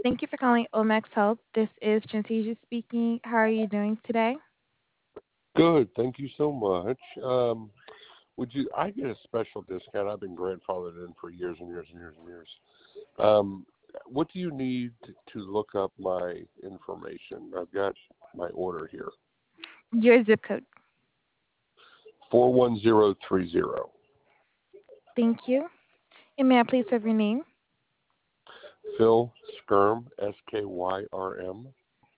Thank you for calling Omax Health. This is Transhesia speaking. How are you doing today? Good. Thank you so much. Would you? I get a special discount. I've been grandfathered in for years and years and years and years. What do you need to look up my information? I've got my order here. Your zip code. 41030. Thank you. And may I please have your name? Phil Skyrm, Skyrm.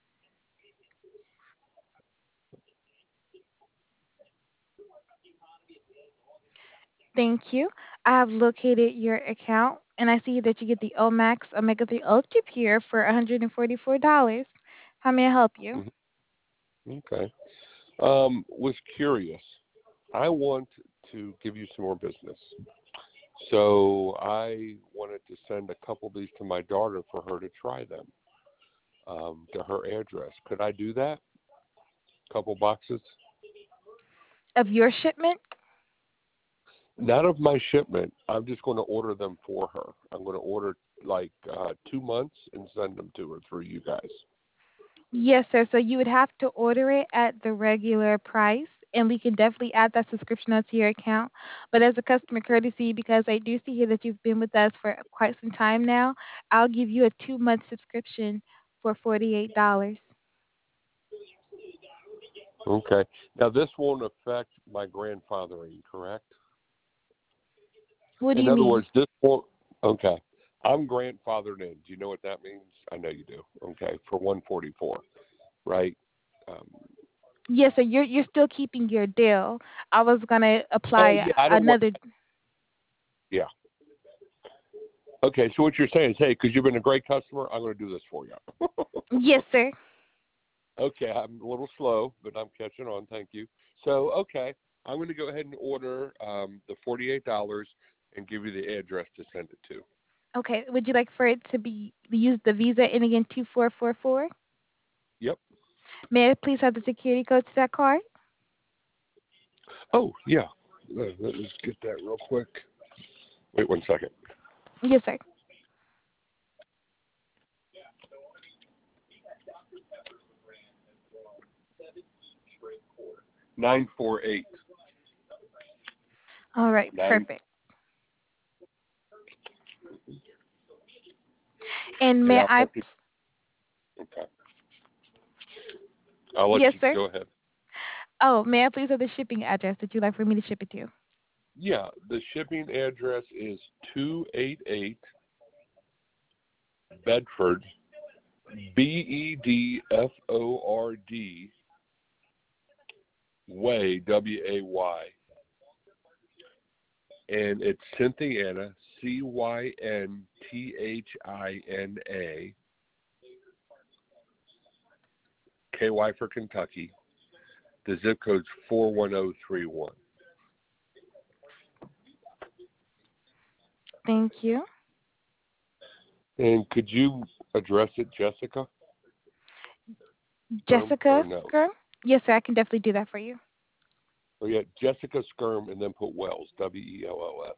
Thank you. I have located your account, and I see that you get the Omax Omega 3 Ultra Pure for $144. How may I help you? Mhm. Okay. Was curious. I want to give you some more business. So I wanted to send a couple of these to my daughter for her to try them to her address. Could I do that? Couple boxes? Of your shipment? Not of my shipment. I'm just going to order them for her. I'm going to order like 2 months and send them to her through you guys. Yes, sir. So you would have to order it at the regular price, and we can definitely add that subscription onto your account. But as a customer courtesy, because I do see here that you've been with us for quite some time now, I'll give you a 2 month subscription for $48. Okay. Now this won't affect my grandfathering, correct? What do In you other mean? words, this won't. Okay. I'm grandfathered in. Do you know what that means? I know you do. Okay. For 144, right? Um, Yes, sir. You're still keeping your deal. I was gonna oh apply yeah. I don't want. another. Yeah. Okay. So what you're saying is, hey, because you've been a great customer, I'm going to do this for you. Yes, sir. Okay, I'm a little slow, but I'm catching on. Thank you. So, okay, I'm going to go ahead and order the $48 and give you the address to send it to. Okay. Would you like for it to be use the Visa ending in 2444? Yep. May I please have the security code to that card? Oh, yeah. Let's get that real quick. Wait 1 second. Yes, sir. 948. All right. Nine. Perfect. And And may I'll I? have to. Okay. I'll let Yes, you sir. go ahead. Oh, may I please have the shipping address that you'd like for me to ship it to? Yeah, the shipping address is 288 Bedford, Bedford Way, Way, and it's Cynthiana, Cynthina, KY for Kentucky. The zip code's 41031. Thank you. And could you address it, Jessica? Or Jessica no? Skirm? Yes, sir. I can definitely do that for you. Oh yeah, Jessica Skirm, and then put Wells, Wells.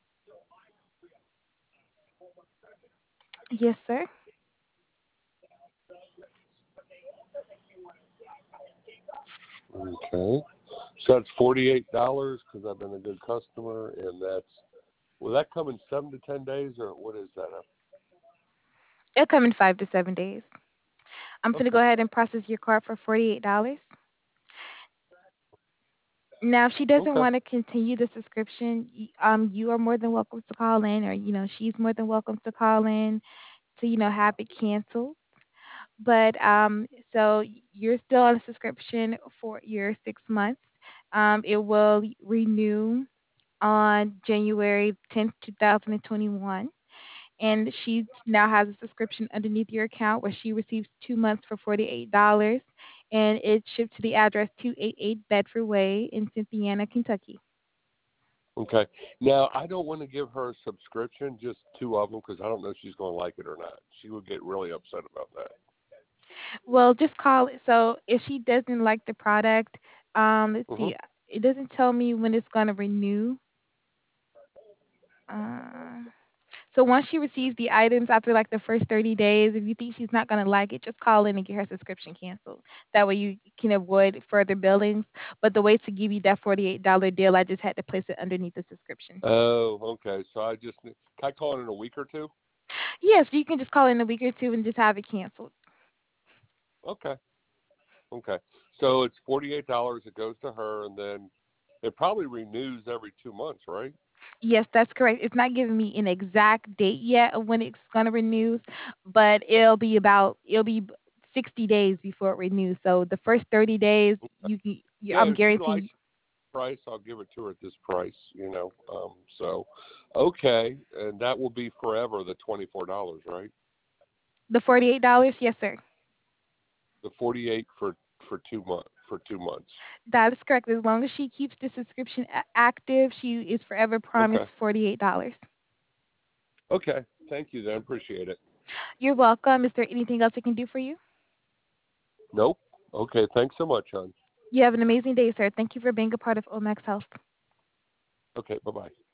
Yes, sir. Okay. So that's $48 because I've been a good customer, and that's will that come in 7 to 10 days, or what is that? It'll come in 5 to 7 days. I'm going to go Okay. ahead and process your card for $48. Now, if she doesn't Okay. want to continue the subscription, you are more than welcome to call in, or she's more than welcome to call in to have it canceled. But so you're still on a subscription for your 6 months. It will renew on January 10th, 2021. And she now has a subscription underneath your account where she receives 2 months for $48. And it's shipped to the address 288 Bedford Way in Cynthiana, Kentucky. Okay. Now I don't want to give her a subscription, just two of them, because I don't know if she's going to like it or not. She would get really upset about that. Well, just call it. So if she doesn't like the product, let's Mhm. see. It doesn't tell me when it's going to renew. Uh, So once she receives the items after like the first 30 days, if you think she's not going to like it, just call in and get her subscription canceled. That way you can avoid further billings. But the way to give you that $48 deal, I just had to place it underneath the subscription. Oh, okay. So can I call in a week or two? Yes, you can just call in a week or two and just have it canceled. Okay. Okay. So it's $48. It goes to her, and then it probably renews every 2 months, right? Yes, that's correct. It's not giving me an exact date yet of when it's going to renew, but it'll be 60 days before it renews. So the first 30 days, Yeah, I'm if she likes guaranteeing the price, I'll give it to her at this price. So okay, and that will be forever the $24, right? the $48. Yes, sir. The 48 for 2 months for 2 months. That is correct. As long as she keeps the subscription active, she is forever promised Okay. $48. Okay. Thank you. Then appreciate it. You're welcome. Is there anything else I can do for you? Nope. Okay. Thanks so much, hon. You have an amazing day, sir. Thank you for being a part of Omax Health. Okay. Bye bye.